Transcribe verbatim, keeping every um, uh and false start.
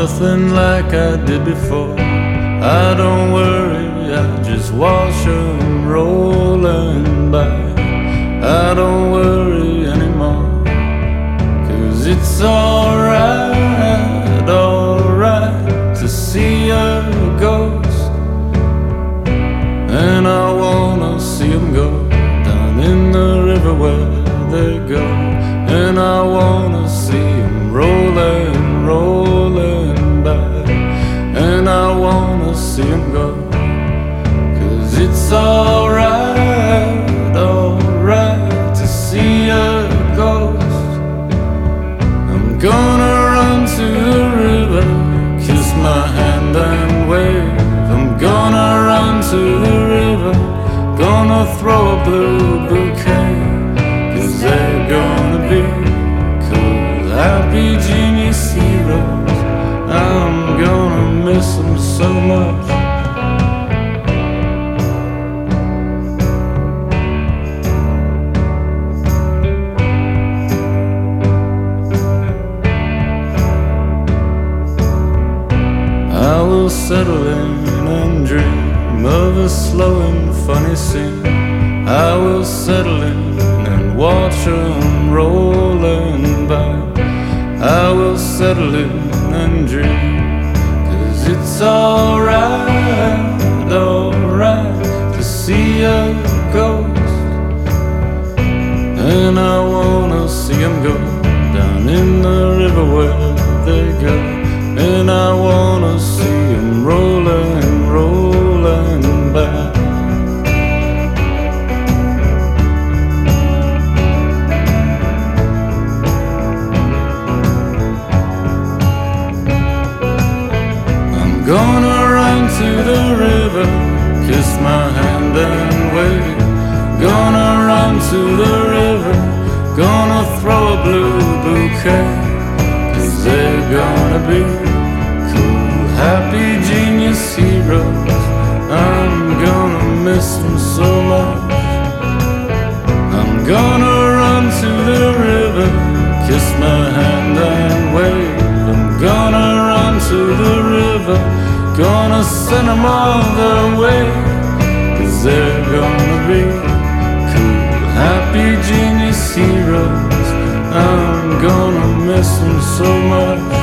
nothing like I did before. I don't worry, I just watch them rolling by. I don't worry anymore, 'cause it's alright, alright to see a ghost. And I wanna see them go down in the river where they go. And I wanna see them rolling, rolling by. And I wanna see them go, 'cause it's alright, alright to see a ghost. I'm gonna run to the river, kiss my hand and wave. I'm gonna run to the river, gonna throw a blue bouquet, 'cause they're gonna be cool, happy genius heroes. I'm gonna miss them so much. I will settle in and dream of a slow and funny scene. I will settle in and watch them rolling by. I will settle in and dream, 'cause it's alright, alright to see a ghost. And I wanna see them go down in the river where they go. And I wanna see them rolling, rolling by. Gonna run to the river, kiss my hand and wave. Gonna run to the river, gonna throw a blue bouquet, 'cause they're gonna be cool, happy genius heroes. I'm gonna miss them so much. I'm gonna run to the river, kiss my hand and wave. I'm gonna run to the river, gonna send them all the way, 'cause they're gonna be cool, happy genius heroes. I'm gonna miss them so much.